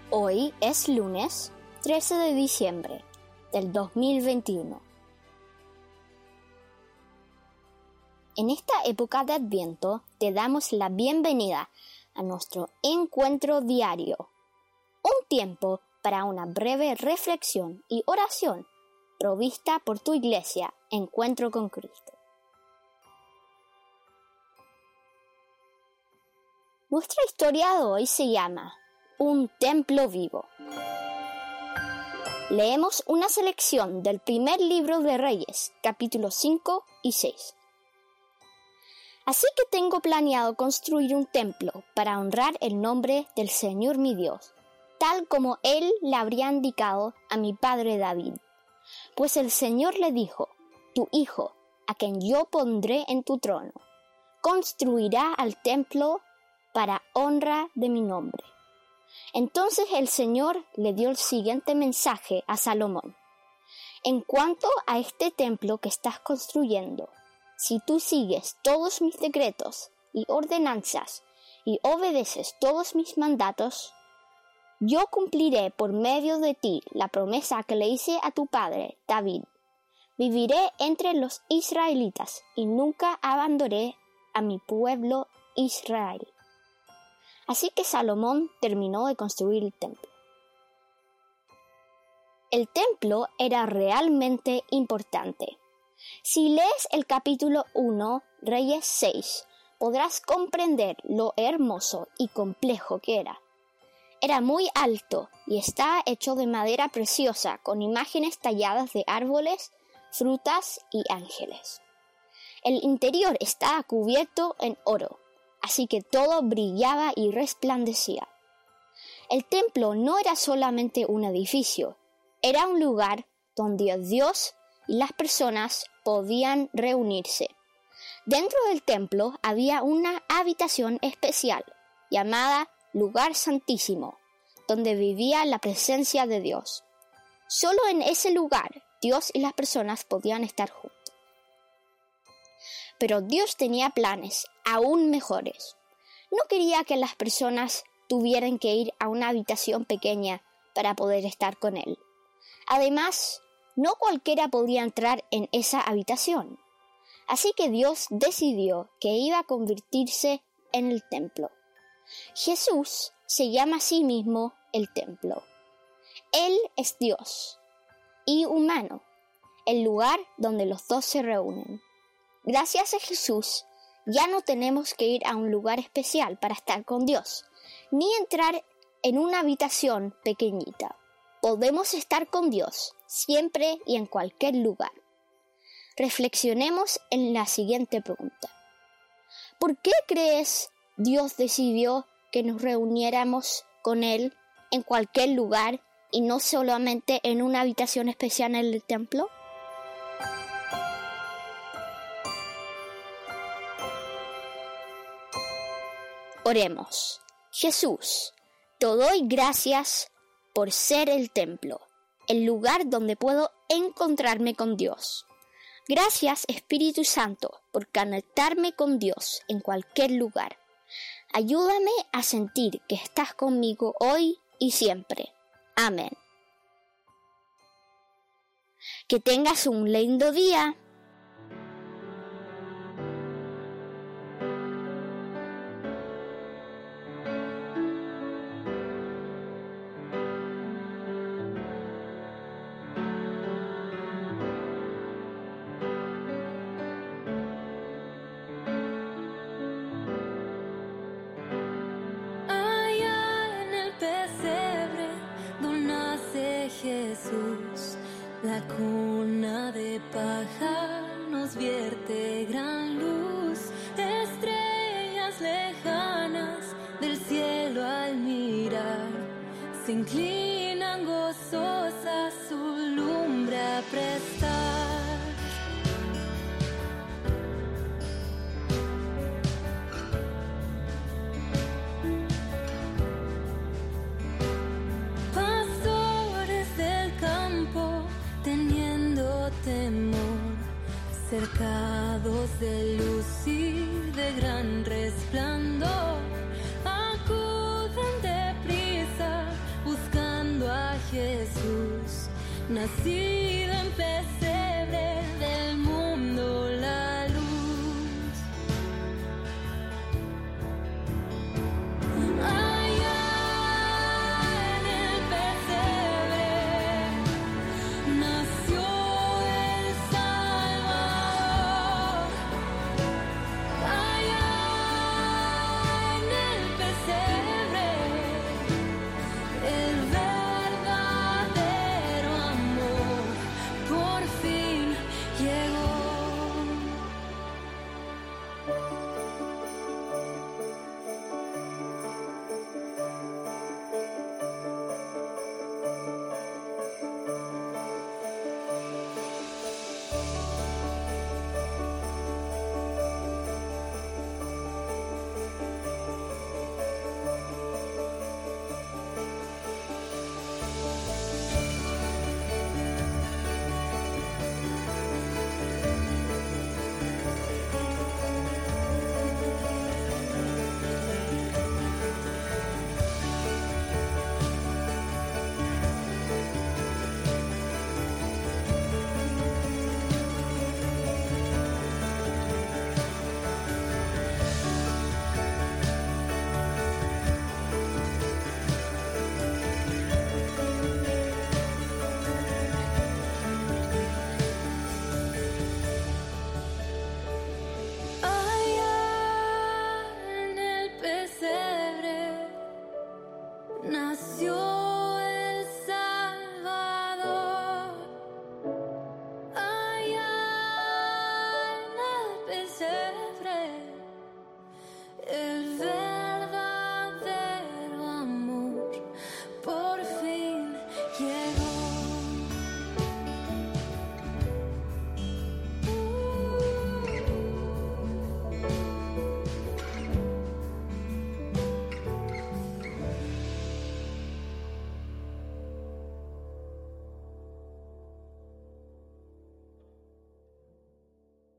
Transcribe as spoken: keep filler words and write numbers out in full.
Hoy es lunes trece de diciembre del dos mil veintiuno. En esta época de Adviento te damos la bienvenida a nuestro encuentro diario, un tiempo para una breve reflexión y oración provista por tu iglesia Encuentro con Cristo. Nuestra historia de hoy se llama Un templo vivo. Leemos una selección del primer libro de Reyes, capítulos cinco y seis. Así que tengo planeado construir un templo para honrar el nombre del Señor mi Dios, tal como Él le habría indicado a mi padre David. Pues el Señor le dijo: tu hijo, a quien yo pondré en tu trono, construirá al templo para honra de mi nombre. Entonces el Señor le dio el siguiente mensaje a Salomón: en cuanto a este templo que estás construyendo, si tú sigues todos mis decretos y ordenanzas y obedeces todos mis mandatos, yo cumpliré por medio de ti la promesa que le hice a tu padre David. Viviré entre los israelitas y nunca abandonaré a mi pueblo Israel. Así que Salomón terminó de construir el templo. El templo era realmente importante. Si lees el capítulo uno, Reyes seis, podrás comprender lo hermoso y complejo que era. Era muy alto y estaba hecho de madera preciosa con imágenes talladas de árboles, frutas y ángeles. El interior estaba cubierto en oro, así que todo brillaba y resplandecía. El templo no era solamente un edificio, era un lugar donde Dios y las personas podían reunirse. Dentro del templo había una habitación especial llamada Lugar Santísimo, donde vivía la presencia de Dios. Solo en ese lugar Dios y las personas podían estar juntos. Pero Dios tenía planes aún mejores. No quería que las personas tuvieran que ir a una habitación pequeña para poder estar con Él. Además, no cualquiera podía entrar en esa habitación. Así que Dios decidió que iba a convertirse en el templo. Jesús se llama a sí mismo el templo. Él es Dios y humano, el lugar donde los dos se reúnen. Gracias a Jesús, ya no tenemos que ir a un lugar especial para estar con Dios, ni entrar en una habitación pequeñita. Podemos estar con Dios siempre y en cualquier lugar. Reflexionemos en la siguiente pregunta. ¿Por qué crees Dios decidió que nos reuniéramos con Él en cualquier lugar y no solamente en una habitación especial en el templo? Oremos. Jesús, te doy gracias por ser el templo, el lugar donde puedo encontrarme con Dios. Gracias, Espíritu Santo, por conectarme con Dios en cualquier lugar. Ayúdame a sentir que estás conmigo hoy y siempre. Amén. Que tengas un lindo día. Jesús, la cuna de paja nos vierte gran luz, estrellas lejanas del cielo al mirar, se inclinan gozosas su lumbre a prestar. Temor, cercados de luz y de gran resplandor, acuden deprisa, buscando nacido en pesebre de